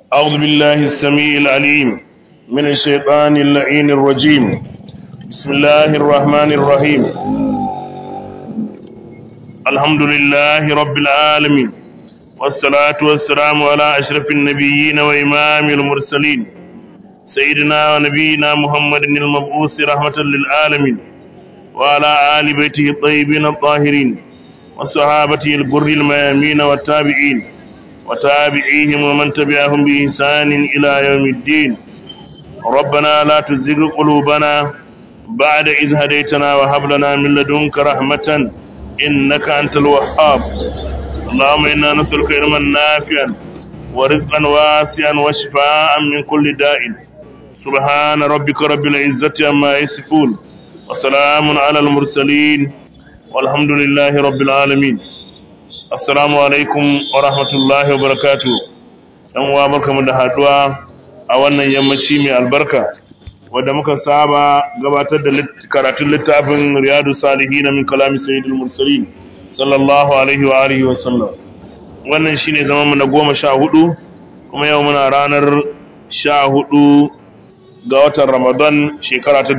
أعوذ بالله السميع العليم من الشيطان اللعين الرجيم بسم الله الرحمن الرحيم الحمد لله رب العالمين والصلاة والسلام على أشرف النبيين وإمام المرسلين سيدنا ونبينا محمد المبعوث رحمة للعالمين وعلى آل بيته الطيبين الطاهرين وصحابته الغر الميامين والتابعين وتابعيهم ومن تبعهم بإحسان إلى يوم الدين ربنا لا تزغ قلوبنا بعد إذ هديتنا وهب لنا من لدنك رحمة إنك أنت الوهاب اللهم إنا نسألك علما نافعا ورزقا واسعا وشفاء من كل داء سبحان ربك رب العزة عما يصفون وسلام على المرسلين والحمد لله رب العالمين assalamu alaikum wa rahmatullahi wa barakatuh dan uwa barkamu da haduwa a wannan yammaci mai albarka wanda muka saba gabatar da karatun littafin riyadus salihin min kalami sayyidil mursalin sallallahu alaihi wa alihi wa sallam wannan shine zaman mu na 14 kuma yau muna ranar 14 ga watan Ramadan shekara ta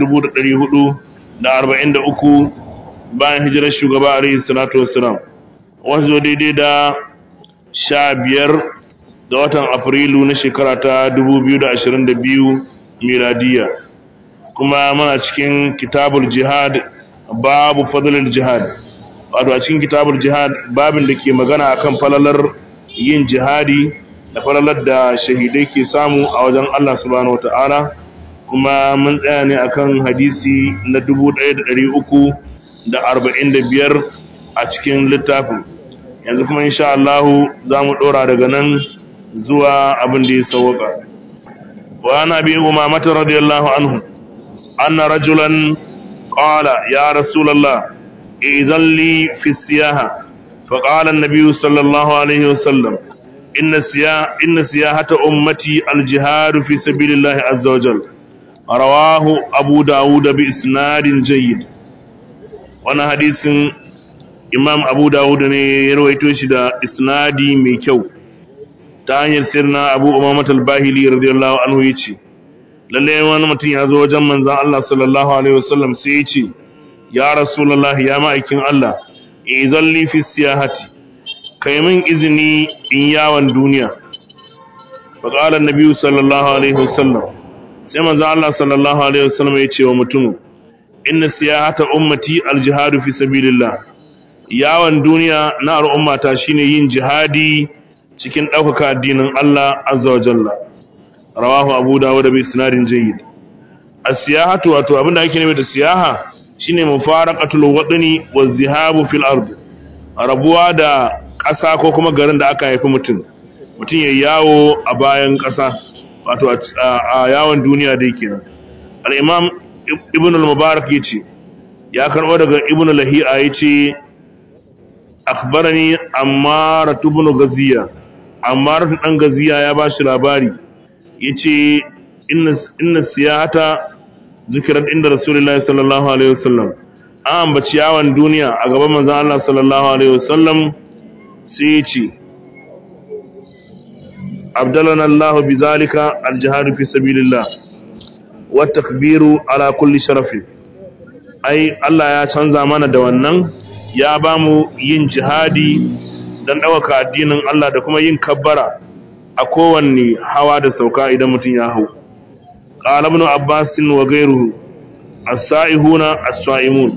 1443 bayan hijirar shugaba alaihi salatu wassalam wanzu daidai da 15 ga watan Afrilu na shekara ta 2022 miladiya kuma muna cikin kitabul jihad babu fadlul jihad wato a cikin kitabul jihad babin da ke magana akan falalar yin jihadi da falalar da shahidai ke samu a wajen Allah subhanahu wataala kuma mun tsaya ne akan hadisi na 1345 a cikin littafin yanzu kuma insha Allah za mu dora daga nan zuwa abin da ya sauka wa ana bi umama radiyallahu anhu anna rajulan qala ya rasulullah izan li fi siyaha fa qala an-nabiy sallallahu alayhi wasallam inna siyahata ummati al-jihad fi sabilillahi azza wa jalla rawahu abu daud bi isnadin jayyid wannan hadisin Imam Abu Dawud ne ya rawaito shi da isnadi mai kyau ta hanyar sirna Abu Umamah al-Bahili radiyallahu anhu yace lalle wani mutum ya zo wajen manzon Allah sallallahu alaihi wasallam sai yace ya rasulullahi ya ma'aikin Allah izalli fi siyahati kai min izini in yawon duniya fa qala an-nabi sallallahu alaihi wasallam sai manzon Allah sallallahu alaihi wasallam yace wa mutum inna siyahata ummati al-jihadu fi sabilillah yawon duniya na al'ummata shine yin jihadi cikin ɗaukaka addinin Allah azza wa jalla rawahu abu dawud bi isnadin jayyid as-siyahatu wato abinda ake nufi da siyaha shine mufaraqatul wadani wa zihabu fil ard rabuwa da ƙasa ko kuma garin da aka haifi mutum ya yawo a bayan ƙasa wato a yawon duniya dai kenan al-imam ibn al-mubarak yace ya karbo daga ibn lahi'a yace akhbarani Ammar ibn Ghaziya Ammar dan Ghaziya ya bashi labari yace inna siyahata zikrat inda Rasulullahi sallallahu alaihi wasallam an ambaci yawan duniya a gaban manzon Allah sallallahu alaihi wasallam sai yace abdalana Allah bizalika aljihad fi sabilillah wa takbiru ala kulli sharafin ai Allah ya canza mana da wannan ya ba mu yin jihadi don ɗaukaka addinin Allah da kuma yin kabbara a kowanne hawa da sauka idan mutum ya hau. Ƙala ibn Abbas wa gairuhu as-sa'ihuna as-sa'imun.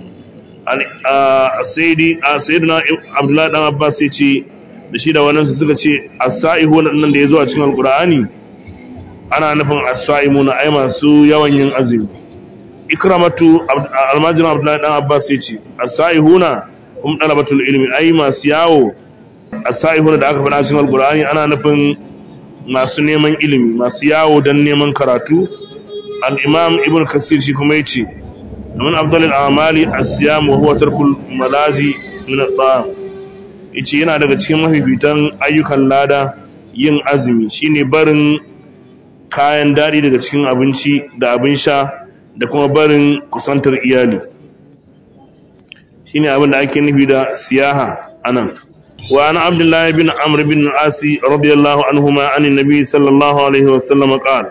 Sayyidina Abdullah dan Abbas ya ce da shi da wannan suka ce as-sa'ihuna nan da ya zo a cikin Al-Qur'ani ana nufin as-sa'imuna ai masu yawan yin azumi. Ikramatu almajin Abdullah dan Abbas ya ce as-sa'ihuna hum talabatul ilmi ai masu yawo as-sa'ihuna da aka faɗa cikin Al-Qur'ani ana nufin masu neman ilimi masu yawo dan neman karatu al-Imam Ibn Kathir shi kuma yace min afdalil a'mali as-siyam wa huwa tarkul malazi min at-ta'am yace yana daga cikin mafifitan ayyukan lada yin azumi shine barin kayan dadi daga cikin abinci da abin sha da kuma barin kusantar iyali shine abin da ake nufi da siyaha anan وعن عبد الله بن عمرو بن العاص رضي الله عنهما عن النبي صلى الله عليه وسلم قال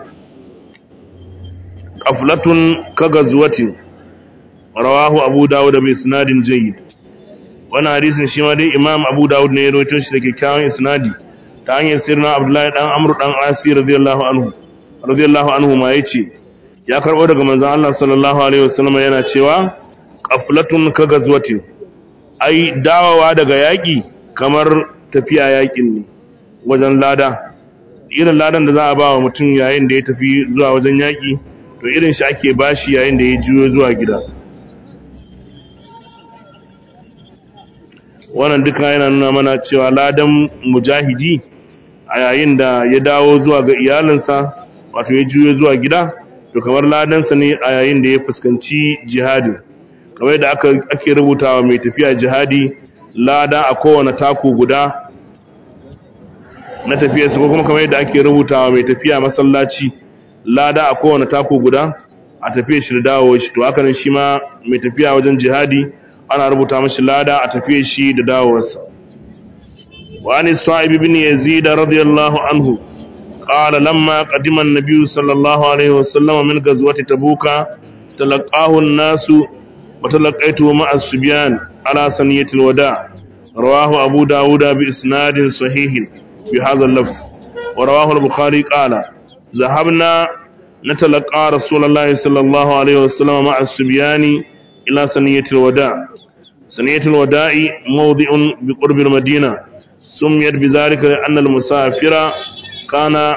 قفلة كغزوة رواه أبو داود بإسناد جيد. وانا حديث شيما دي إمام أبو داود ne ya rawaito shi da kyakkyawan isnadi ta hanyar sirna Abdullahi dan Amr dan Asi radiyallahu anhu ma yace ya karbo daga manzon Allah sallallahu alaihi wasallam yana cewa qaflatun kagazwatin, ai dawowa daga yaki kamar tafiya yakin ne wajen lada. Irin ladan da za a ba wa mutum yayin da ya tafi zuwa wajen yaki to irin shi ake bashi yayin da ya juyo zuwa gida. Wannan duka yana nuna mana cewa ladan mujahidi a yayin da ya dawo zuwa ga iyalinsa, wato ya juyo zuwa gida, to kamar ladansa ne a yayin da ya fuskanci jihadi. Kamar da ake rubutawa mai tafiya jihadi lada a kowane taku guda na tafiyarsa, ko kuma kamar yadda ake rubutawa mai tafiya masallaci lada a kowane taku guda a tafiyar shi da dawowar shi, to haka nan shi ma mai tafiya wajen jihadi ana rubuta mashi lada a tafiyar shi da dawowarsa. wa an Sa'ib ibn Yazid radiyallahu anhu qala lamma qadima an-nabiy sallallahu alaihi wasallam min ghazwati tabuka talaqahu an-nasu wa talaqaitu ma'a as-subyan ala saniyati al-wada'. rawahu Abu Dawud bi isnadin sahihin bi hadha al-lafz, wa rawahu al-Bukhari qala ذهبنا نتلقى رسول الله صلى الله عليه وسلم مع الصبيان إلى سنية الوداع. سنية الوداع موضع بقرب المدينة سميت بذلك لأن المسافر كان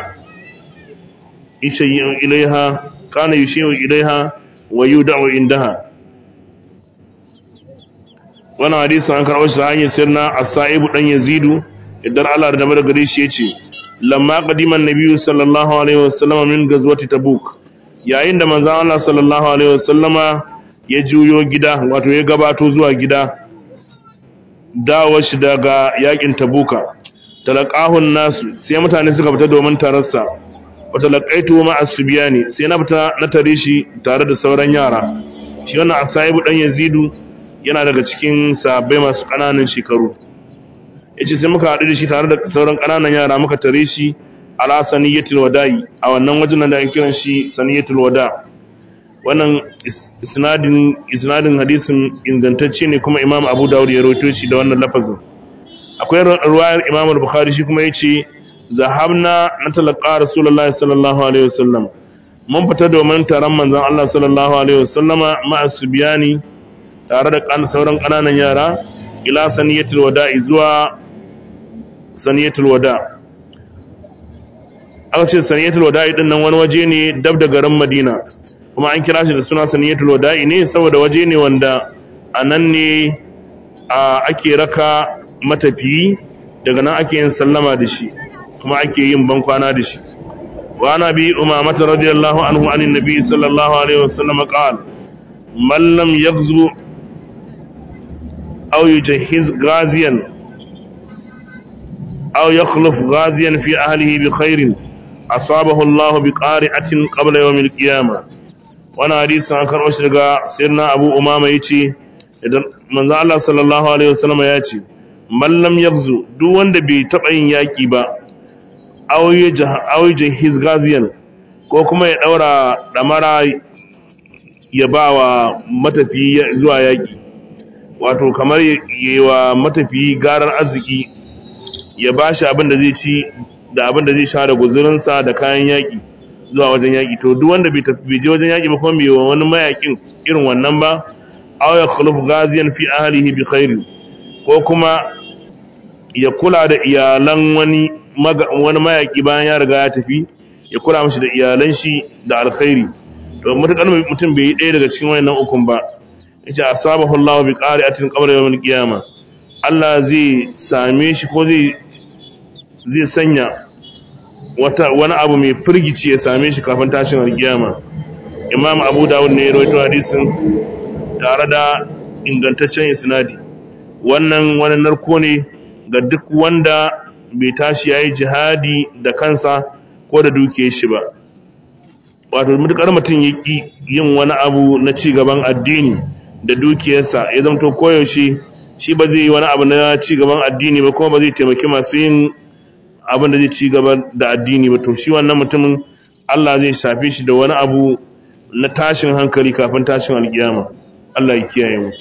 يشيع إليها ويودع عندها. وانا حديث عن كروش رعاني سيرنا الصائب أن يزيد إدر على ردمر قريش يتي lamma qadima an-nabiy sallallahu alaihi wasallam min ghazwati tabuk, yayin da manzon Allah sallallahu alaihi wasallama ya juyo gida, wato ya gabato zuwa gida dawo shi daga yakin tabuka, talaqahu an-nas, sai mutane suka fita domin tararsa, wa talaqaitu ma'a as-subyani, sai na fita na tare shi tare da sauran yara. Shi wannan Asaibu dan Yazidu yana daga cikin sahabbai masu kananan shekaru. Yace sai muka haɗu da shi tare da sauran ƙananan yara, muka tare shi ala saniyatul wada'i, a wannan wajen da ake kiran shi saniyatul wada'. Wannan isnadin hadisin ingantacce ne, kuma Imam Abu Dawud ya rawaito shi da wannan lafazin. Akwai riwayar Imam Al-Bukhari, shi kuma yace zahabna natalaqa Rasulullahi sallallahu alaihi wasallam, mun fita domin taron manzon Allah sallallahu alaihi wasallama ma'a subyani, tare da sauran ƙananan yara, ila saniyatul wada'i, zuwa saniyatul wada'. Aka ce saniyatul wada'i din nan wani waje ne dab da garin Madina, kuma an kira shi da suna saniyatul wada'i ne saboda waje ne wanda a nan ne ake raka matafiyi, daga nan ake yin sallama da shi, kuma ake yin bankwana da shi. wa nabi Umamah radiyallahu anhu anin nabi sallallahu alaihi wasallam qala man lam yaghzu aw yujahhiz ghaziyan أو يخلف غازيا في أهله بخير أصابه الله بقارعة قبل يوم القيامة. وانا حديث عن كروش لغا سيرنا أبو أمامة يتي من ذا الله صلى الله عليه وسلم يتي من لم يغزو دو وند بي تبعين ياكي با أو يجهز غازيا ko kuma ya daura damara ya bawa matafi zuwa yaki, wato kamar yewa matafi garar arziki, ya ba shi abin da zai ci da abin da zai sha da guzurinsa da kayan yaƙi zuwa wajen yaƙi. To duk wanda bai je wajen yaƙi ba, kuma bai wa wani mayaƙin irin wannan ba, aw ya khuluf ghaziyan fi ahlihi bi khairin, ko kuma ya kula da iyalan wani mayaƙi bayan ya riga ya tafi, ya kula mashi da iyalan shi da alkhairi. To mutakar mutum bai yi ɗaya daga cikin wannan ukun ba, yace asabahu Allahu bi qari'atin qabla yawmil qiyamah, Allah zai same shi, ko zai sanya wani abu mai firgici ya same shi kafin tashin alkiyama. Imam Abu Dawud ne ya rawaito hadisin tare da ingantaccen isnadi. Wannan wani narko ne ga duk wanda bai tashi yayi jihadi da kansa ko da dukiyar shi ba. Wato mutukar mutum yaki yin wani abu na ci gaban addini da dukiyarsa, ya zamto koyaushe shi ba zai yi wani abu na ci gaban addini ba kuma ba zai taimaki masu yin abin da zai ci gaba da addini ba, to shi wannan mutumin Allah zai shafe shi da wani abu na tashin hankali kafin tashin alkiyama. Allah ya kiyaye mu.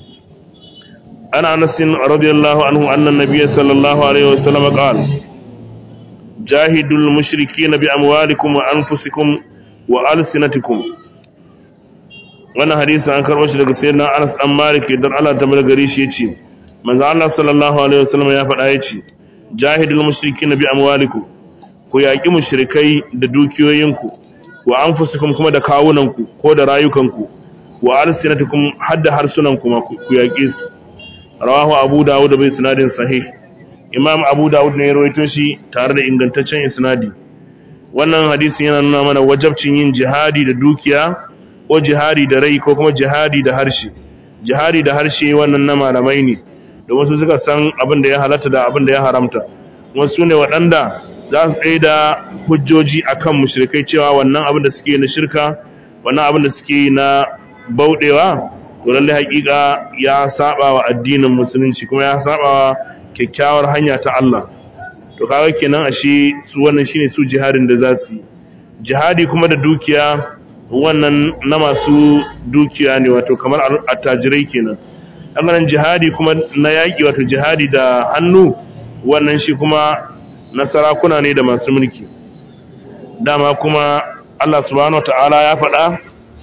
Ana Anas radiyallahu anhu anna nabiyyi sallallahu alaihi wasallam qala jahidul mushrikeena bi amwalikum wa anfusikum wa alsinatikum. Wannan hadisi an karɓo shi daga sayyidina Anas dan Malik dan Allah ta gare shi yace manzo Allah sallallahu alaihi wasallam ya faɗa yace jahidul mushrikeena bi amwalikum, ku yaki mushrikai da dukiyoyinku, wa anfusikum kuma da kawunanku ko da rayukanku, wa alsinatikum hadda harsunanku ma ku yaki su. Rawahu Abu Dawud bi isnadin sahih. Imam Abu Dawud ne ya rawaito shi tare da ingantaccen isnadi. Wannan hadisi yana nuna mana wajabcin yin jihadi da dukiya ko jihadi da rai ko kuma jihadi da harshe. Jihadi da harshe wannan na malamai ne, da wasu suka san abin da ya halatta da abin da ya haramta. Wasu ne waɗanda za su tsaye da hujjoji akan mushrikai cewa wannan abin da suke na shirka, wannan abin da suke na bauɗewa, to lalle haƙiƙa ya saba wa addinin musulunci kuma ya saba wa kyakkyawar hanya ta Allah. To kaga kenan ashe su wannan shine su jihadin da za su yi. Jihadi kuma da dukiya wannan na masu dukiya ne, wato kamar attajirai kenan. Ɓangaren jihadi kuma na yaƙi, wato jihadi da hannu, wannan shi kuma na sarakuna ne da masu mulki. Dama kuma Allah subhanahu wataala ya faɗa,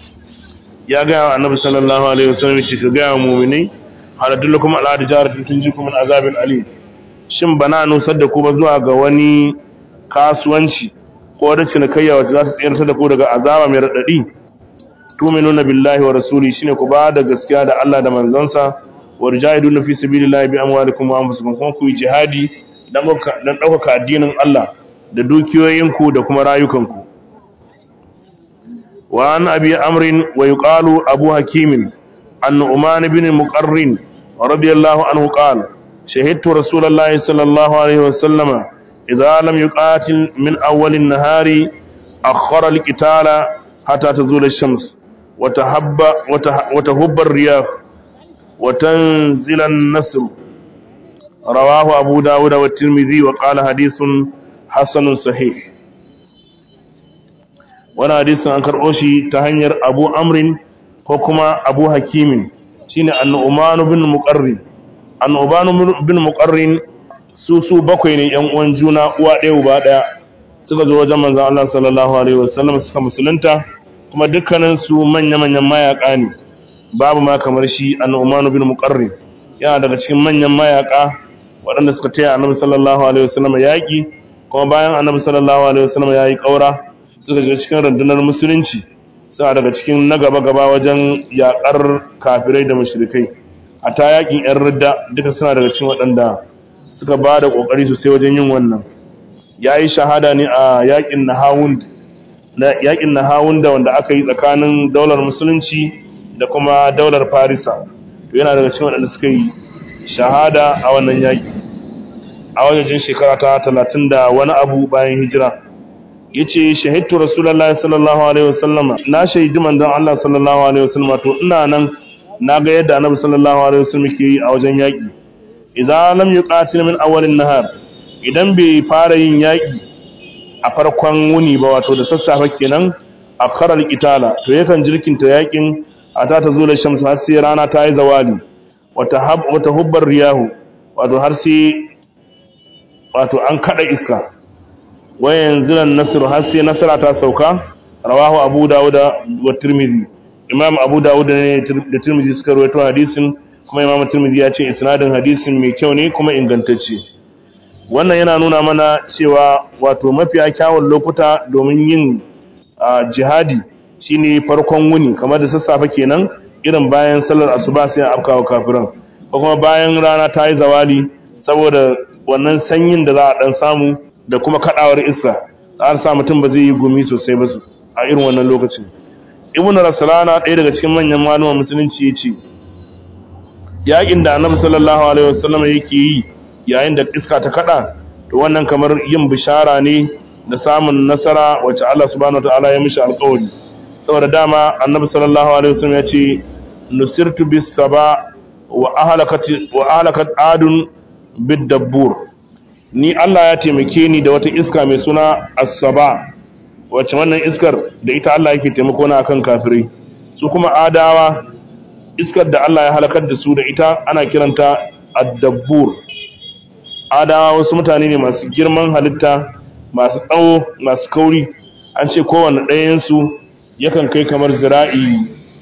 ya gaya wa annabi sallallahu alaihi wasallam ce ka gaya wa mu'minai haladullukum ala tijaratin tunjikum min azabin alim. Shin bana nusar da ku ba zuwa ga wani kasuwanci ko wata cinikayya wacce za ta tsayar da ku daga azaba mai radadi? Tu'minuna billahi wa rasuli, shine ku ba da gaskiya da Allah da manzansa, wa rijahiduna fi sabilillahi bi amwalikum wa anfusikum, kuma ku yi jihadi dan ɗaukaka addinin Allah da dukiyoyinku da kuma rayukanku. Wa an abi amrin wa yuqalu abu hakimin an nu'man bin muqarrin radiyallahu anhu qala shahidtu rasulullahi sallallahu alaihi wasallam idza lam yuqatil min awwal an-nahari akhara al-qitala hatta tazula ash-shams wa tahubba ar-riyah wa tanzila an-nasr. Rawahu Abu Dawud wa Tirmidhi wa qala hadithun hasanun sahih. Wannan hadisin an karɓo shi ta hanyar Abu Amrin ko kuma Abu Hakimin, shine An-Nu'man bin Muqarrin. An-Nu'man bin Muqarrin su bakwai ne ƴan uwan juna, uwa ɗaya uba ɗaya, suka zo wajen manzon Allah sallallahu alaihi wasallam suka musulunta, kuma dukkanin su manya-manyan mayaka ne. Babu ma kamar shi An-Nu'man bin Muqarrin, yana daga cikin manyan mayaka waɗanda suka taya Annabi sallallahu alaihi wasallam yaƙi, kuma bayan Annabi sallallahu alaihi wasallam yayi ƙaura suka shiga cikin rundunar musulunci, suna daga cikin na gaba-gaba wajen yaƙar kafirai da mushrikai. A ta yaƙin 'yan ridda duka suna daga cikin waɗanda suka ba da ƙoƙari sosai wajen yin wannan. Ya yi shahada ne a yaƙin Nahawunda wanda aka yi tsakanin daular musulunci da kuma daular Farisa. Yana daga cikin waɗanda suka yi shahada a wannan yaƙi a wajen shekara ta 30 da wani abu bayan hijira. Yace shahidtu rasulullahi sallallahu alaihi wasallam, na shaidi manzon Allah sallallahu alaihi wasallam, to ina nan naga yadda annabi sallallahu alaihi wasallam yake yi a wajen yaki. Idza lam yuqatil min awwalin nahar, idan bai fara yin yaki a farkon wuni ba, wato da sassafe kenan, akhara alqitala, to yakan jirkinta yakin ata ta zo da shamsu har sai rana ta yi zawali, wata hubbar riyahu, wato har sai wato an kada iska, wayan zilan nasru har sai nasara ta sauka. Rawahu Abu Dawud wa Tirmidhi. Imam Abu Dawud ne da Tirmidhi suka rawaito hadisin, kuma Imam Tirmidhi ya ce isnadin hadisin mai kyau ne kuma ingantacce. Wannan yana nuna mana cewa wato mafiya kyawun lokuta domin yin jihadi shine farkon wuni, kamar da sassafe kenan, irin bayan sallar asuba sai a afkawa kafiran, ko kuma bayan rana ta yi zawali, saboda wannan sanyin da za a dan samu da kuma kadawar iska, an sa mutum ba zai yi gumi sosai ba a irin wannan lokacin. Ibn Rasulana, ɗaya daga cikin manyan malaman musulunci, ya ce yaƙin da Annabi sallallahu alaihi wasallam yake yi yayin da iska ta kada, to wannan kamar yin bishara ne da samun nasara wacce Allah subhanahu wataala ya mishi alƙawari. Saboda dama Annabi sallallahu alaihi wasallam ya ce nusirtu bis saba wa ahlakat adun bid-dabbur. Ni Allah ya taimake ni da wata iska mai suna as-saba, wacce wannan iskar da ita Allah yake taimako na akan kafirai. Su kuma adawa, iskar da Allah ya halakar da su da ita ana kiranta ad-dabbur. Adawa wasu mutane ne masu girman halitta, masu tsawo, masu kauri. An ce kowanne ɗayansu yakan kai kamar zira'i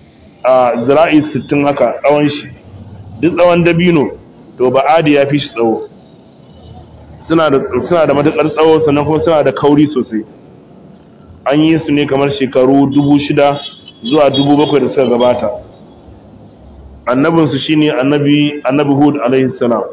60 haka tsawon shi. Duk tsawon dabino to ba adi ya fi shi tsawo. Suna da matuƙar tsawo, sannan kuma suna da kauri sosai. An yi su ne kamar shekaru 6,000 zuwa 7,000 da suka gabata. Annabinsu shine annabi Hud alaihi salam.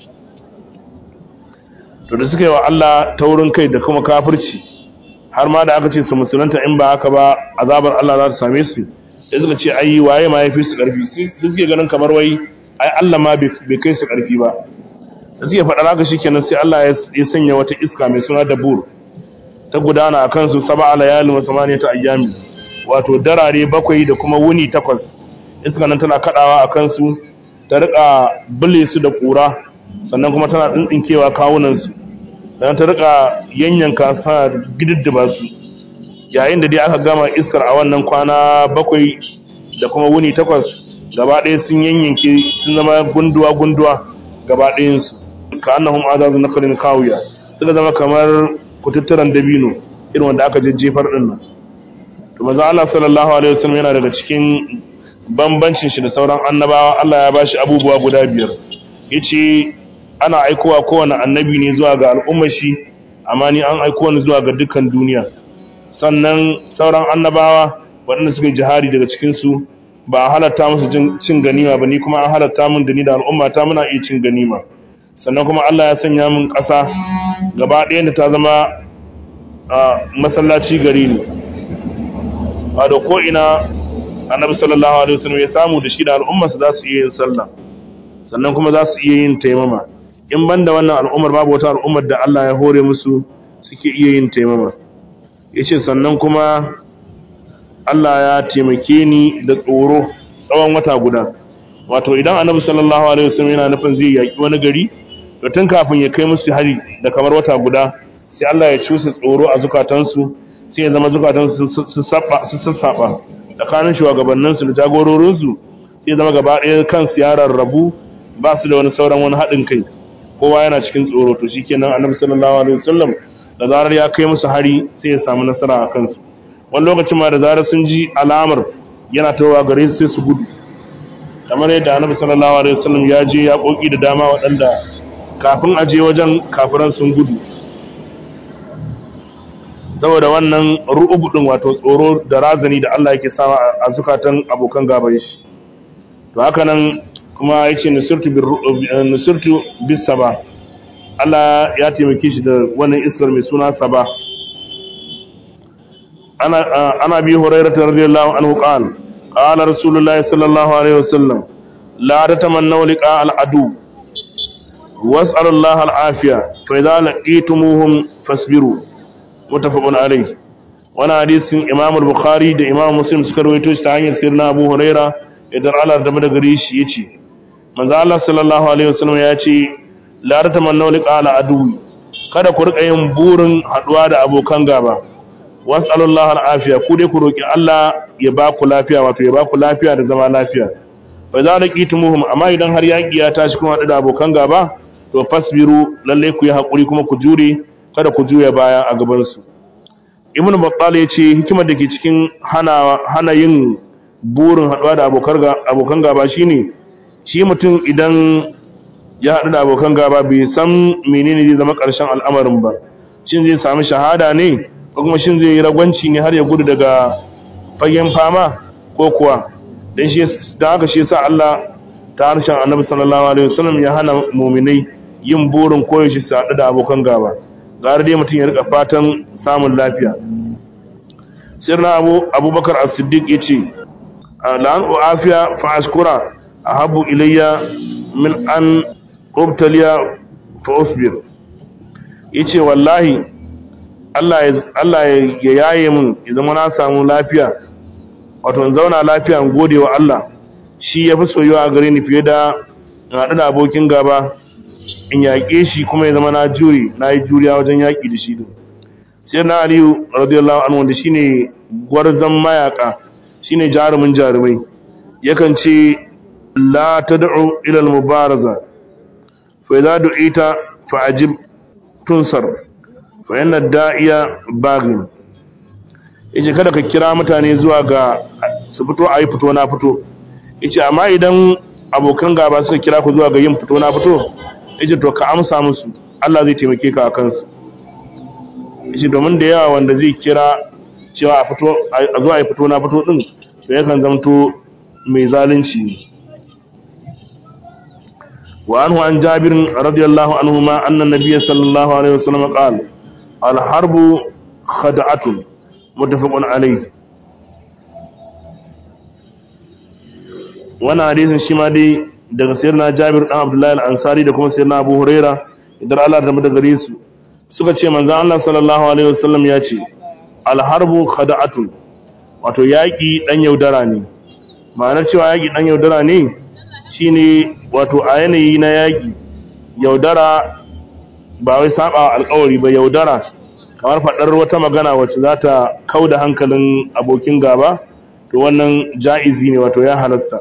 To da suka yi wa Allah taurin kai da kuma kafirci, har ma da aka ce su musulunta, in ba haka ba azabar Allah za ta same su. Sai suka ce ai waye ma yafi su karfi, sai suke ganin kamar wai ai Allah ma bai kai su karfi ba. Da suke faɗa haka shikenan sai Allah ya sanya wata iska mai suna Dabur ta gudana a kansu 7 layalin wa 8 ayyami, wato darare 7 da kuma wuni 8. Iska nan tana kadawa a kansu, ta rika bule su da kura, sannan kuma tana dindinkewa kawunan su, sannan ta rika yanyanka su, tana gididdiba su. Yayin da dai aka gama iskar a wannan kwana 7 da kuma wuni 8, gaba ɗaya sun yanyanke, sun zama gunduwa gaba ɗayan su, ka annahum azazu nakhlin kawiya, suka zama kamar kututturan dabino irin wanda aka jejjefar din nan. To manzo Allah sallallahu alaihi wasallam yana daga cikin bambancin shi da sauran annabawa, Allah ya bashi abubuwa guda 5. Yace ana aikowa kowane annabi ne zuwa ga al'ummar shi, amma ni an aiko ni zuwa ga dukkan duniya. Sannan sauran annabawa waɗanda suka yi jihadi daga cikin su ba a halatta musu cin ganima ba, ni kuma an halatta mun da ni da al'umma ta muna iya cin ganima. Sannan kuma Allah ya sanya mun ƙasa gaba ɗaya da ta zama masallaci gari ne, ba da ko ina annabi sallallahu alaihi wasallam ya samu da shi da al'ummarsa za su iya yin sallah, sannan kuma za su iya yin taimama. In banda wannan al'ummar babu wata al'ummar da Allah ya hore musu suke iya yin taimama. Yace sannan kuma Allah ya taimake ni da tsoro tsawon wata guda. Wato idan annabi sallallahu alaihi wasallam yana nufin zai yaki wani gari, to tun kafin ya kai musu hari da kamar wata guda, sai Allah ya cusa tsoro a zukatansu, sai ya zama zukatansu su sassaba tsakanin shugabanninsu da jagororinsu, sai ya zama gaba ɗaya kansu ya rarrabu, ba su da sauran wani haɗin kai, kowa yana cikin tsoro. To shikenan annabi sallallahu alaihi wasallam da zarar ya kai musu hari sai ya samu nasara a kansu. Wani lokacin ma da zarar sun ji alamar yana tawowa gare su sai su gudu, kamar yadda annabi sallallahu alaihi wasallam ya je ya koki da dama waɗanda kafin a je wajen kafiran sun gudu, saboda wannan ru'ubu din, wato tsoro da razani da Allah yake sawa a zukatan abokan gaban shi. To haka nan kuma yace nusirtu bis saba, Allah ya taimake shi da wannan iskar mai suna Saba. ana bi hurairah radiyallahu anhu qala qala rasulullahi sallallahu alaihi wasallam la tatamannu liqa al-adu was'alu Allah al-afiya fa idza laqitumuhum fasbiru. Muttafaqun alayh. Wannan hadisin Imam al-Bukhari da Imam Muslim suka rawaito shi ta hanyar sirna Abu Huraira idan Allah da gare shi yace manzo Allah sallallahu alaihi wasallam ya ce la tatamannu liqa al-adu, kada ku rika yin burin haduwa da abokan gaba. Was'alu Allah al-afiya, ku dai ku roki Allah ya ba ku lafiya, wato ya ba ku lafiya da zama lafiya. Fa idza laqitumuhum, amma idan har yaki ya tashi kuma hadu da abokan gaba, to fasbiru, lalle ku yi hakuri kuma ku jure, kada ku juya baya a gaban su. Ibn Battal ya ce hikimar da ke cikin hana yin burin haduwa da abokan gaba shine, shi mutum idan ya hadu da abokan gaba bai san menene zai zama karshen al'amarin ba. Shin zai sami shahada ne, ko kuma shin zai yi ragwanci ne har ya gudu daga fagen fama, ko kuwa dan haka shi yasa Allah ta harshen Annabi sallallahu alaihi wasallam ya hana mu'minai yin burin koyaushe su haɗu da abokan gaba. Gara dai mutum ya rika fatan samun lafiya. Sirna Abubakar As-Siddiq yace la an uafiya fa ashkura ahabbu ilayya min an ubtaliya fa usbir. Yace wallahi Allah ya yaye mun idan na samu lafiya, wato in zauna lafiya in gode wa Allah, shi yafi soyuwa a gare ni fiye da in haɗu da abokin gaba in yaƙe shi kuma ya zama na yi juriya wajen yaƙi da shi din. Sai na Aliyu radiyallahu anhu wanda shine gwarzon mayaka, shine jarumin jarumai, yakan ce la tad'u ila al-mubaraza fa idza du'ita fa'ajib tunsar fa inna ad-da'iya baghin. Yace kada ka kira mutane zuwa ga su fito ayi fito na fito, yace amma idan abokan gaba suka kira ku zuwa ga yin fito na fito, yace to ka amsa musu, Allah zai taimake ka akan su. Yace domin da yawa wanda zai kira cewa a zo ayi fito na fito din, to yakan zanto mai zalunci ne. Wa anhu an Jabir radiyallahu anhu ma anna nabiyya sallallahu alaihi wasallam qala al-harbu khada'atun muttafaqun alayh. Wannan hadisin shi ma dai daga sayyidina Jabir dan Abdullah al-Ansari da kuma sayyidina Abu Huraira idan Allah da da gare su suka ce manzon Allah sallallahu alaihi wasallam ya ce al-harbu khada'atun, wato yaki dan yaudara ne. Ma'anar cewa yaki dan yaudara ne shine wato a yanayi na yaki yaudara ba wai saba alƙawari ba, yaudara kamar faɗar wata magana wacce za ta kauda hankalin abokin gaba, to wannan ja'izi ne, wato ya halasta.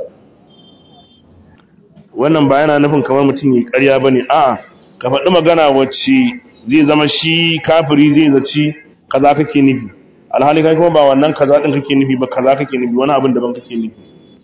Wannan ba yana nufin kamar mutum yi ƙarya bane, a'a ka faɗi magana wacce zai zama shi kafiri zai zaci kaza kake nufi, alhali kai kuma ba wannan kaza din kake nufi ba, kaza kake nufi, wani abin daban kake nufi.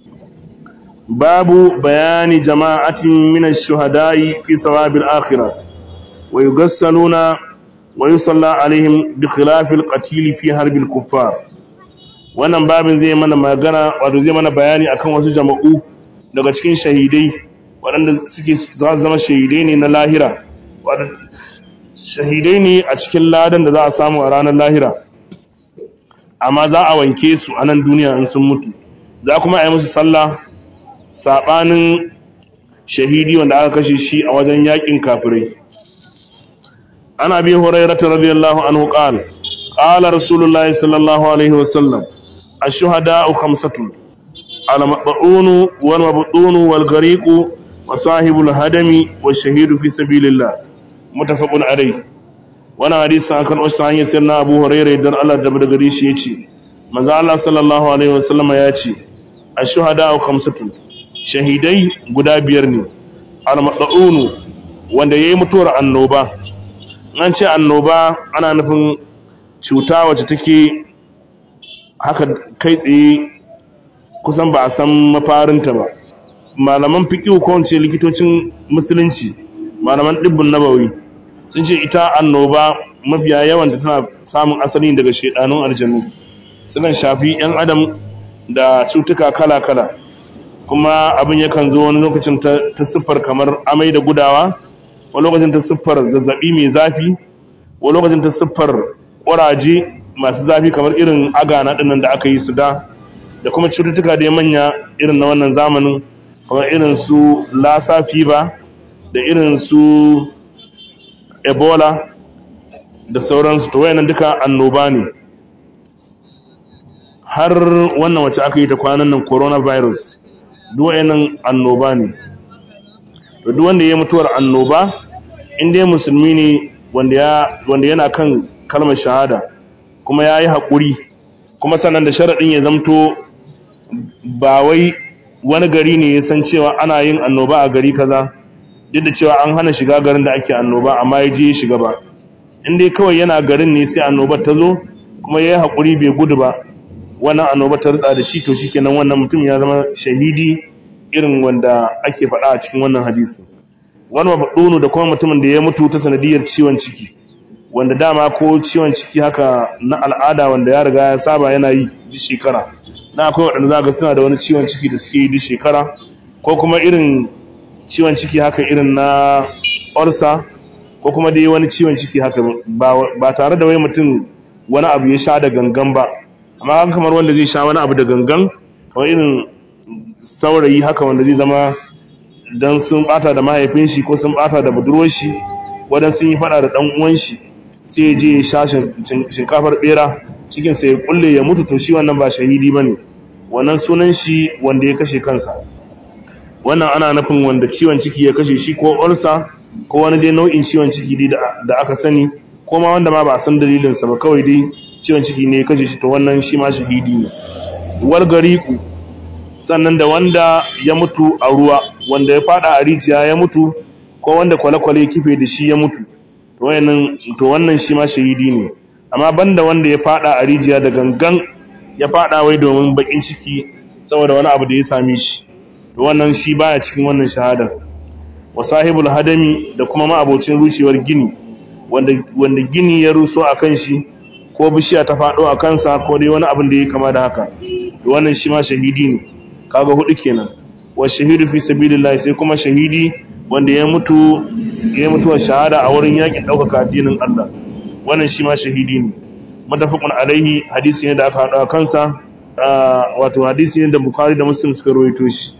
Babu bayani jama'atin min ash-shuhada'i fi sawabil akhirah wa yughassaluna wa yusalla alaihim bi khilaf al-qatil fi harbil kuffar. Wannan babin zai mana magana, wato zai mana bayani akan wasu jama'u daga cikin shahidai waɗanda suke zama shahidai ne na lahira, waɗanda shahidai ne a cikin ladan da za a samu a ranar lahira, amma za a wanke su a nan duniya in sun mutu, za kuma a yi musu sallah saɓanin shahidi wanda aka kashe shi a wajen yaƙin kafirai. An Abi Hurairah radiyallahu anhu qala qala Rasulullahi sallallahu alaihi wasallam ash-shuhada'u khamsatun al-mab'un wal mabtun wal ghariq wa sahibul hadami wash-shahidu fi sabilillah, muttafaqun alayh. Wannan hadisi an karɓo shi hanyar sayyidina Abu Hurairah idan Allah da gare shi yace manzo Allah sallallahu alaihi wasallam ya ce ash-shuhada'u khamsatun, shahidai guda biyar ne. Al-mab'un wanda yayi mutuwar annoba, an ce annoba ana nufin cuta wacce take haka kai tsaye kusan ba a san mafarinta ba. Malaman fiqh ko ce likitocin musulunci, malaman dibbun nabawi sun ce ita annoba mafiya yawan da tana samun asali daga shedanun aljanu, sukan shafi yan adam da cutuka kala-kala, kuma abin yakan zo wani lokacin ta siffar kamar amai da gudawa, wani lokacin ta siffar zazzabi mai zafi, wani lokacin ta siffar ƙuraje masu zafi kamar irin agana ɗinnan da aka yi su da kuma cututtuka da manya irin na wannan zamanin kamar irin su lassa fever da irin su ebola da sauransu. To wayannan duka annoba ne. Har wannan wacce aka yi ta kwanan nan coronavirus, duk wayannan annoba ne. To duk wanda ya mutuwar annoba, in dai musulmi ne wanda yana kan kalmar shahada kuma yayi hakuri, kuma sannan da sharadin ya zamto ba wai wani gari ne ya san cewa ana yin annoba a gari kaza, duk da cewa an hana shiga garin da ake annoba amma ya je ya shiga ba. In dai kawai yana garin ne sai annobar ta zo kuma yayi hakuri bai gudu ba, wannan annobar ta rutsa da shi, to shikenan wannan mutum ya zama shahidi irin wanda ake faɗa a cikin wannan hadisi. Wani mabdunu da kuma mutumin da ya mutu ta sanadiyar ciwon ciki, wanda dama ko ciwon ciki haka na al'ada wanda ya riga ya saba yana yi duk shekara. Na akwai waɗanda za ga suna da wani ciwon ciki da suke yi duk shekara, ko kuma irin ciwon ciki haka irin na ulcer, ko kuma dai wani ciwon ciki haka ba tare da wai mutum wani abu ya sha da gangan ba, amma kamar wanda zai sha wani abu da gangan, kamar irin saurayi haka wanda zai zama dan sun bata da mahaifin shi ko sun bata da budurwar shi, wadan sun yi fada da dan uwan shi, sai ya je ya sha shinkafar bera cikin sa ya kulle ya mutu, to shi wannan ba shahidi bane, wannan sunan shi wanda ya kashe kansa. wannan ana nufin wanda ciwon ciki ya kashe shi ko ulcer ko wani dai nau'in ciwon ciki da aka sani ko ma wanda ma ba a san dalilinsa ba, kawai dai ciwon ciki ne ya kashe shi, to wannan shi ma shahidi ne. Wal gariqu, sannan da wanda ya mutu a ruwa, wanda ya fada a rijiya ya mutu, ko wanda kwale-kwale kife da shi ya mutu, to wannan shi ma shahidi ne. Amma banda wanda ya fada a rijiya da gangan, ya fada wai domin bakin ciki saboda wani abu da ya same shi, to wannan shi baya cikin wannan shahada. Wa sahibul hadami, da kuma ma'abocin rushewar gini, wanda gini ya ruso a kan shi, ko bishiya ta fado a kansa, ko dai wani abin da ya kama da haka, to wannan shi ma shahidi ne. Kaga hudu kenan. Wa shahidu fi sabilillah, sai kuma shahidi wanda ya mutuwa shahada a wurin yakin daukaka addinin Allah, wannan shi ma shahidi ne. Mutafaqun alaihi, hadisi ne da aka hada kansa, wato hadisi ne da Bukhari da Muslim suka rawaito shi.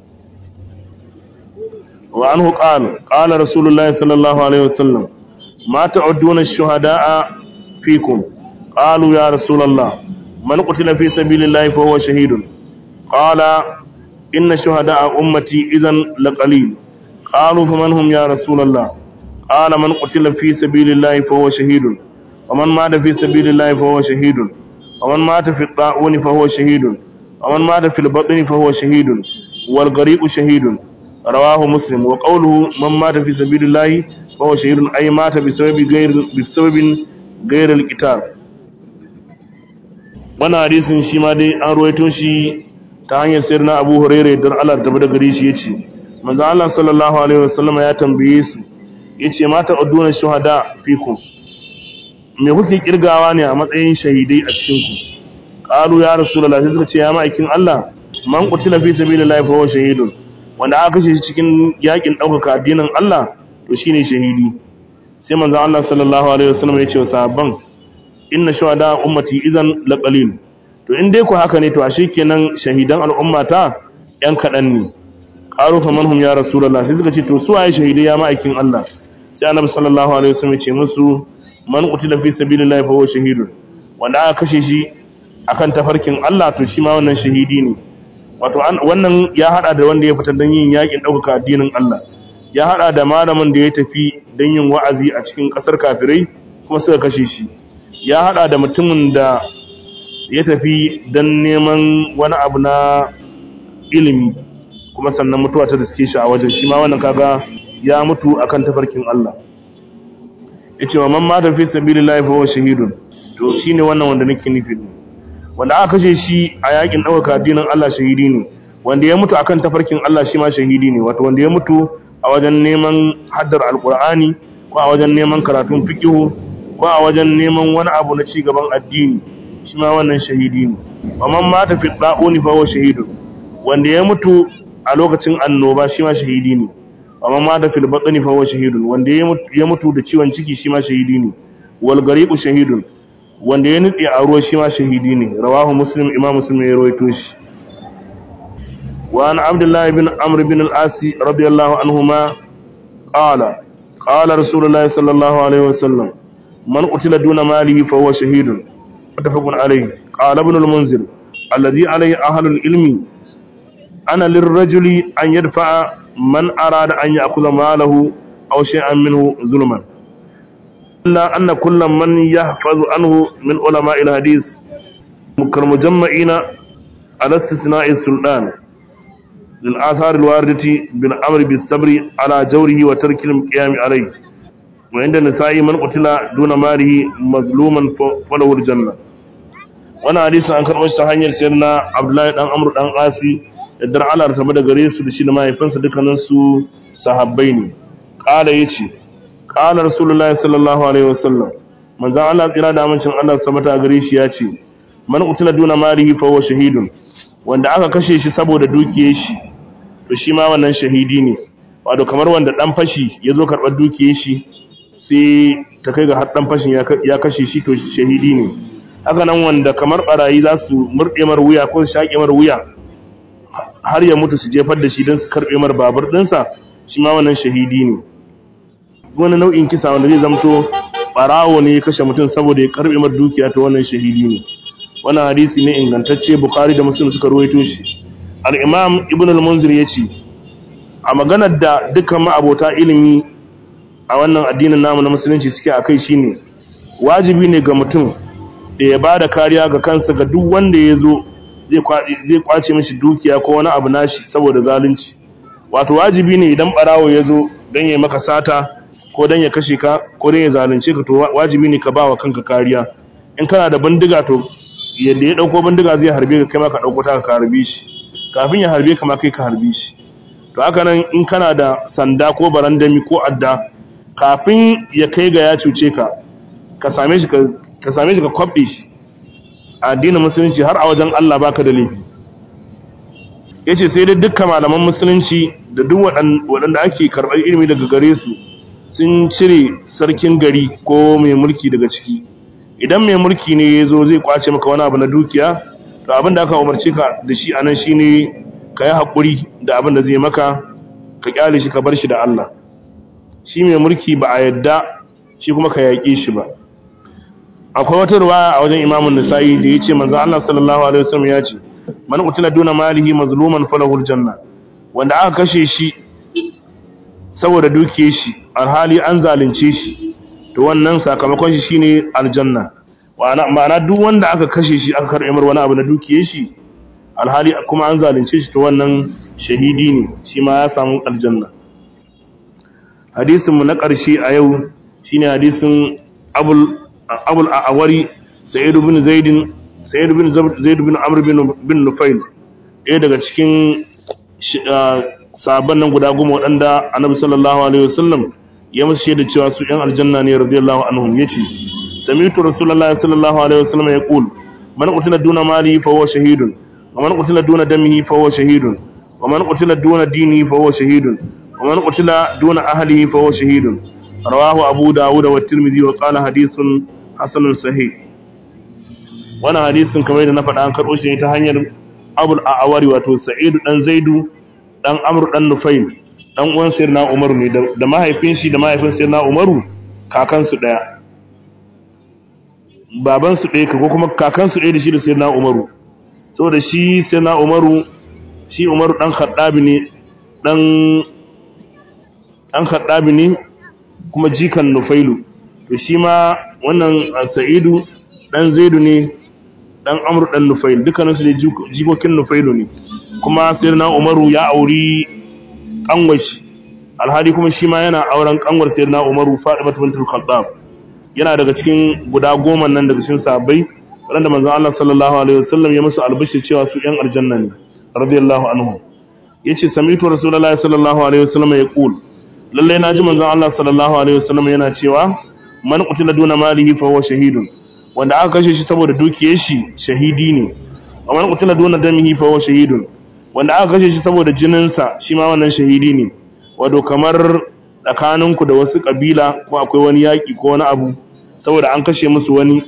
Wa anhu qala Rasulullahi sallallahu alaihi wasallam, ma ta'udduna ash-shuhada'a fikum? Qalu ya Rasulullah, man qutila fi sabilillahi fa huwa shahidun. Qala inna shuhada'a ummati idhan laqalil. Qalu faman hum ya Rasulullah? Qala man qutila fi sabilillahi fa huwa shahidun. ومن مات في سبيل الله فهو شهيد ومن مات في الطاعون فهو شهيد ومن مات في البطن فهو شهيد والغريق شهيد. رواه مسلم. وقوله من مات في سبيل الله فهو شهيد أي مات بسبب غير القتال. wannan hadisin shi ma dai an ruwaito shi ta hanyar sayyidina Abu Hurairah da Allah da bada gare shi yace manzo Allah sallallahu alaihi wasallam ya tambaye su yace mata uduna shuhada fikum, me kuke kirgawa ne a matsayin shahidai a cikin ku? Qalu ya Rasulullah, sai suka ce ya ma'aikin Allah, man qutila fi sabilillahi fa huwa shahidun, wanda aka kashe shi cikin yakin daukaka addinin Allah, to shine shahidi. Sai manzo Allah sallallahu alaihi wasallam ya ce wa sahabban, inna shuhada ummati idan laqalil. To in dai ku haka ne, to ashe kenan shahidan al'ummata yan kadan ne. Qalu fa manhum ya Rasulullah, sai suka ce to su waye shahidai ya ma'aikin Allah? Sai Annabi sallallahu alaihi wasallam ya ce musu, man qutila fi sabilillahi fa huwa shahidun, wanda aka kashe shi akan tafarkin Allah, to shi ma wannan shahidi ne. Wato wannan ya hada da wanda ya fita don yin yakin dauka addinin Allah, ya hada da malamin da ya tafi don yin wa'azi a cikin kasar kafirai kuma suka kashe shi, ya hada da mutumin da ya tafi don neman wani abu na ilimi kuma sannan mutuwa ta riske shi a wajen, shi ma wannan kaga ya mutu akan tafarkin Allah. Yace wa man mata fi sabilillahi fa huwa shahidun, to shine wannan wanda nake nufi, wanda aka kashe shi a yakin dauka addinin Allah shahidi ne, wanda ya mutu akan tafarkin Allah shi ma shahidi ne. Wato wanda ya mutu a wajen neman haddar alqur'ani, ko a wajen neman karatun fiqh, ko a wajen neman wani abu na ci gaban addini, shi ma wannan shahidi ne. wa man mata fi da'uni fa huwa shahidun, wanda ya mutu a lokacin annoba shi ma shahidi ne. amma ma da fil batni fa huwa shahidun, wanda ya mutu da ciwon ciki shi ma shahidi ne. wal gariqu shahidun, wanda ya nutse a ruwa shi ma shahidi ne. Rawahu Muslim, Imam Muslim ya rawaito shi. Wa an Abdullah ibn Amr ibn al-As radiyallahu anhuma qala Rasulullah sallallahu alaihi wasallam, man qutila duna malihi fa huwa shahidun. Muttafaqun alayhi. Qala ibn al-Munzir, alladhi alayhi ahlul ilmi ana lirrajuli an yadfa'a man arada an ya'khudha malahu aw shay'an minhu zulman, illa anna kullam man yahfazu anhu min ulama'i al-hadith mujamma'ina ala istisna'i sultan lil athar al-waridati bil amri bis sabri ala jawrihi wa tarki al-qiyam alayhi, wa inda nisa'i man qutila duna malihi mazluman falahu al-janna. wannan hadisi an karɓo shi ta hanyar sayyidina Abdullahi dan Amr dan Asi da Allah ta bada gare su da shi da mahaifinsa, dukkanin su sahabbai ne. Kala yace, qala Rasulullahi sallallahu alaihi wasallam, manzon Allah tsira da amincin Allah sabata gare shi yace, man qutila duna malihi fa huwa shahidun, wanda aka kashe shi saboda dukiyar shi, to shi ma wannan shahidi ne. Wato kamar wanda dan fashi yazo karbar dukiyar shi sai ta kai ga har dan fashin ya kashe shi, to shahidi ne. Haka nan wanda kamar barayi za su murde mar wuya ko su shaƙe mar wuya har ya mutu su jefar da shi don su karɓe mar babur ɗinsa, shi ma wannan shahidi ne. Wani nau'in kisa wanda zai zamto ɓarawo ne ya kashe mutum saboda ya karɓe mar dukiya, ta wannan shahidi ne. Wannan hadisi ne ingantacce, Bukhari da Muslim suka ruwaito shi. Al-Imam Ibn al-Munzir ya ce, a maganar da dukkan ma'abota ilimi a wannan addinin namu na musulunci suke akai shine wajibi ne ga mutum da ya bada kariya ga kansa ga duk wanda ya zo zai kwace mishi dukiya ko wani abu nashi saboda zalunci. Wato wajibi ne idan barawo ya zo don ya maka sata ko don ya kashe ka ko don ya zalunce ka, to wajibi ne ka ba wa kanka kariya. In kana da bindiga, to yadda ya dauko bindiga zai harbe ka, kai ma ka dauko ta ka harbe shi, kafin ya harbe ka ma kai ka harbe shi. To haka nan in kana da sanda ko barandami ko adda, kafin ya kai ga ya cuce ka, ka same shi ka kwabbe shi. Addinin musulunci har a wajen Allah baka da laifi. Yace sai dai dukkan malaman musulunci da duk waɗanda ake karɓar ilimi daga gare su sun cire sarkin gari ko mai mulki daga ciki. Idan mai mulki ne ya zo zai kwace maka wani abu na dukiya, to abin da aka umarce ka da shi anan shine ka yi haƙuri da abin da zai maka, ka kyale shi ka bar shi da Allah. Shi mai mulki ba a yadda shi kuma ka yaƙe shi ba. Akwai wata ruwaya a wajen Imam Nasa'i da yace manzo Allah sallallahu alaihi wasallam ya ce, man qutila duna malihi mazluman falahul janna. Wanda aka kashe shi saboda dukiyar shi alhali an zalunce shi, to wannan sakamakon shi shine aljanna. Ma'ana duk wanda aka kashe shi aka karɓe mar wani abu na dukiyar shi alhali kuma an zalunce shi, to wannan shahidi ne, shi ma ya samu aljanna. Hadisin mu na ƙarshe a yau shine hadisin Abul A'wari Sa'id bin Zaid bin Amr bin Nufail, ɗaya daga cikin sahabban nan guda 10 waɗanda Annabi sallallahu alaihi wasallam ya musu shaida cewa su ɗan aljanna ne radiyallahu anhum. Yace sami'tu rasulullahi sallallahu alaihi wasallam yaqul man qutila duna malihi fa huwa shahidun wa man qutila duna damihi fa huwa shahidun wa man qutila duna dinihi fa huwa shahidun wa man qutila duna ahlihi fa huwa shahidun. Rawahu Abu Dawud wa Tirmidhi wa qala hadithun hasanun sahih. Wannan hadisin kamar da na faɗa an karɓo shi ne ta hanyar Abul A'wari, wato Sa'id dan Zaidu dan Amr dan Nufail, dan uwan Sayyidina Umar ne, da mahaifin shi da mahaifin Sayyidina Umaru kakan su daya, baban su ɗaya ko kuma kakan su ɗaya da shi da Sayyidina Umaru. Saboda shi Sayyidina Umaru, shi Umaru dan Khattabi ne, dan Khattabi ne kuma jikan Nufailu. To shi ma wannan Sa'idu dan Zaidu ne dan Amr dan Nufail, dukkaninsu ne jikokin Nufailu ne. Kuma Sayyidina Umaru ya auri kanwashi, alhali kuma shi ma yana auren kanwar Sayyidina Umaru, Fatima bintul Khattab. Yana daga cikin guda 10 nan daga cikin sahabbai wanda manzon Allah sallallahu alaihi wasallam ya musu albishir cewa su ɗan aljanna ne radiyallahu anhu. Yace sami'tu rasulullahi sallallahu alaihi wasallam yaqul, lalle naji manzon Allah sallallahu alaihi wasallam yana cewa man qutila duna malihi fa huwa shahidun. Wanda aka kashe shi saboda dukiyar shi shahidi ne. Wa man qutila duna damihi fa huwa shahidun. Wanda aka kashe shi saboda jininsa shi ma wannan shahidi ne. Wato kamar tsakaninku da wasu kabila ko akwai wani yaki ko wani abu, saboda an kashe musu wani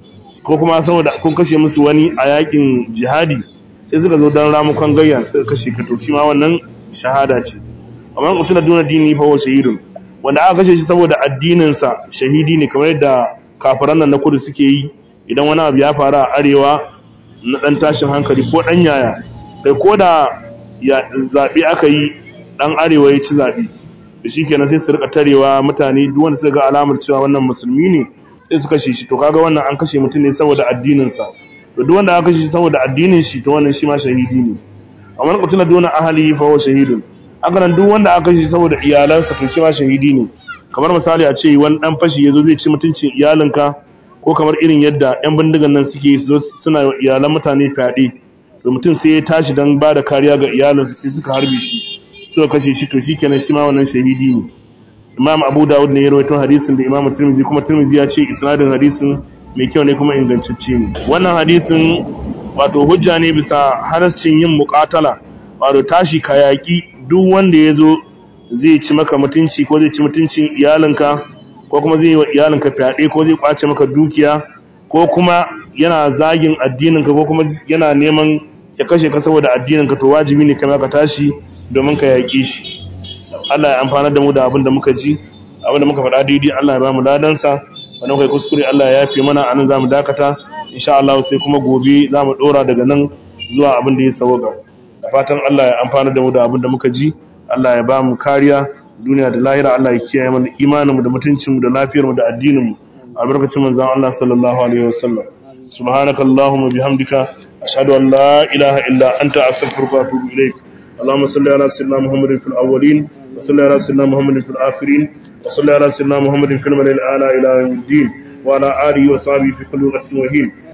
ko kuma saboda kun kashe musu wani a yakin jihadi, sai suka zo dan ramukan gayya suka kashe ka, to shi ma wannan shahada ce. Wa man qutila duna dinihi fa huwa shahidun. Wanda aka kashe shi saboda addininsa shahidi ne, kamar yadda kafiran nan na kudu suke yi idan wani abu ya faru a arewa na dan tashin hankali ko dan yaya, kai ko da ya zabi aka yi dan arewa ya ci zabi, to shikenan sai su rika tarewa mutane, duk wanda suka ga alamar cewa wannan musulmi ne sai su kashe shi. To kaga wannan an kashe mutum ne saboda addininsa, to duk wanda aka kashe shi saboda addinin shi, to wannan shi ma shahidi ne. amma qutila duna ahlihi fa huwa shahidun. haka nan duk wanda aka kashe shi saboda iyalansa, to shi ma shahidi ne. Kamar misali a ce wani dan fashi yazo zai ci mutuncin iyalinka, ko kamar irin yadda yan bindigan nan suke suna iyalan mutane fyaɗe, to mutum sai ya tashi dan ba da kariya ga iyalansa sai suka harbe shi suka kashe shi, to shikenan shi ma wannan shahidi ne. Imam Abu Dawud ne ya rawaito hadisin da Imam Tirmidhi, kuma Tirmidhi ya ce isnadin hadisin mai kyau ne kuma ingantacce ne. Wannan hadisin wato hujja ne bisa halascin yin muqatala, wato tashi kayaki duk wanda yazo zai ci maka mutunci ko zai ci mutuncin iyalinka, ko kuma zai yi wa iyalinka fyaɗe, ko zai kwace maka dukiya, ko kuma yana zagin addininka, ko kuma yana neman ya kashe ka saboda addininka, to wajibi ne kai ka tashi domin ka yaƙi shi. Allah ya amfana da mu da abin da muka ji, abin da muka faɗa daidai Allah ya ba mu ladansa, wannan kai kuskure Allah ya yafe mana. Anan zamu dakata insha Allah, sai kuma gobe zamu dora daga nan zuwa abin da ya sauka. Da fatan Allah ya amfana da mu da abin da muka ji. Allah ya ba mu kariya duniya da lahira. Allah ya kiyaye mana imanin mu da mutuncin mu da lafiyar mu da addinin mu albarkacin manzon Allah sallallahu alaihi wasallam. subhanakallahumma bihamdika ashhadu an la ilaha illa anta astaghfiruka wa atubu ilaik. اللهم صل على سيدنا محمد في الأولين وصل على سيدنا محمد في الآخرين وصل على سيدنا محمد في الملأ الأعلى إلى يوم الدين وعلى آله وصحبه في كل وقت وحين